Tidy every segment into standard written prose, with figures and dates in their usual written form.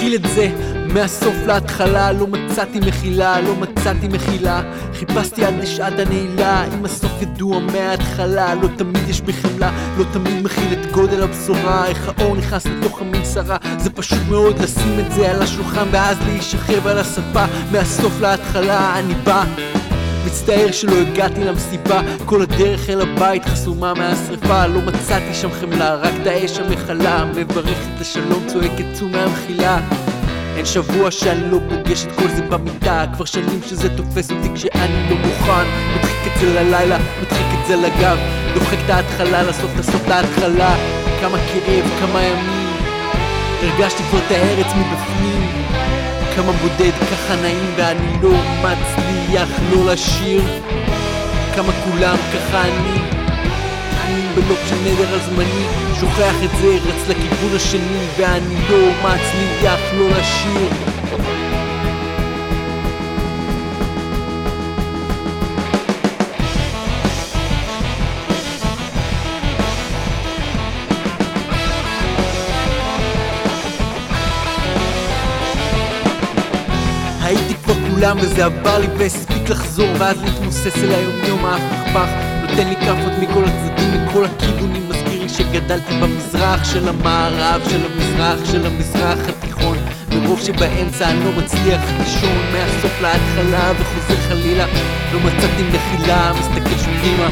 נתחיל את זה מהסוף להתחלה. לא מצאתי מחילה, לא מצאתי מחילה. חיפשתי עד לשעת הנעילה, אם הסוף ידוע מההתחלה. לא תמיד יש בחמלה, לא תמיד מכיל את גודל הבשורה. איך האור נכנס לתוך המנסרה, זה פשוט מאוד לשים את זה על השולחן ואז להישכב על הספה. מהסוף להתחלה אני בא, מצטער שלא הגעתי למסיבה. כל הדרך אל הבית חסומה מהשריפה. לא מצאתי שם חמלה, רק את האש המחלה. מברכת לשלום, צועקת צאו מהמחילה. אין שבוע שאני לא פוגש את כל זה במיטה. כבר שנים שזה תופס אותי כשאני לא מוכן. מדחיק את זה ללילה, מדחיק את זה לגב. דוחק את ההתחלה לסוף, את הסוף להתחלה. כמה כאב, כמה ימים, הרגשתי כבר את הארץ מבפנים. כמה בודד, ככה נעים ואני לא מצליח לא לשיר. כמה כולם, ככה אני בלופ של נדר על זמני. שוכח את זה, רץ לכיוון השני ואני לא מצליח לא לשיר. הייתי כבר כולם וזה עבר לי והספיק לחזור ואז להתמוסס אל היום ההפכפך. נותן לי כפות מכל הצדדים, מכל הכיוונים. מזכיר לי שגדלתי במזרח של המערב, של המזרח, של המזרח התיכון. מרוב שבאמצע אני לא מצליח לישון. מהסוף להתחלה וחוזר חלילה. לא מצאתי מחילה, מסתכל שוב פנימה.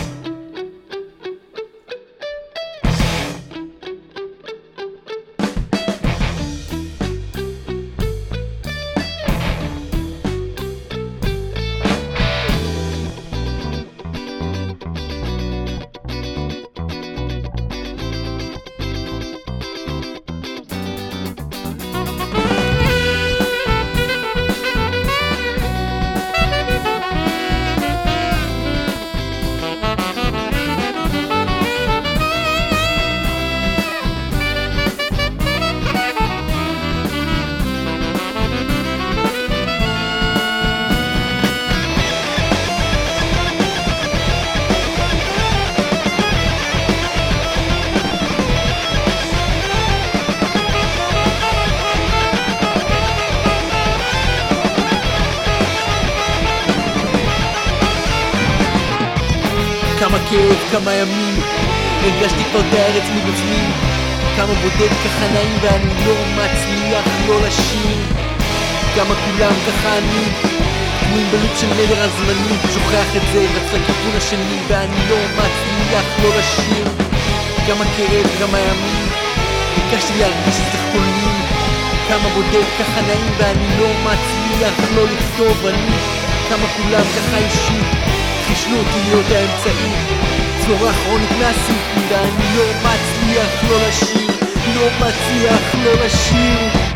כמה כאב, כמה ימים, הרגשתי כבר את הארץ מבפנים. כמה בודד, ככה נעים ואני לא מצליח לא לשיר. כמה כולם, ככה אני תקועים בלופ של נדר על זמני. שוכח את זה, רץ לכיוון השני ואני לא מצליח לא לשיר. כמה כאב, כמה ימים, ביקשתי להרגיש את החולים. כמה בודד, ככה נעים ואני לא מצליח לא לכתוב אני. כמה כולם, ככה אישי, חישלו אותי להיות האמצעי. צורה כרונית מהסיפור ואני לא מצליח לא לשיר, לא מצליח לא לשיר.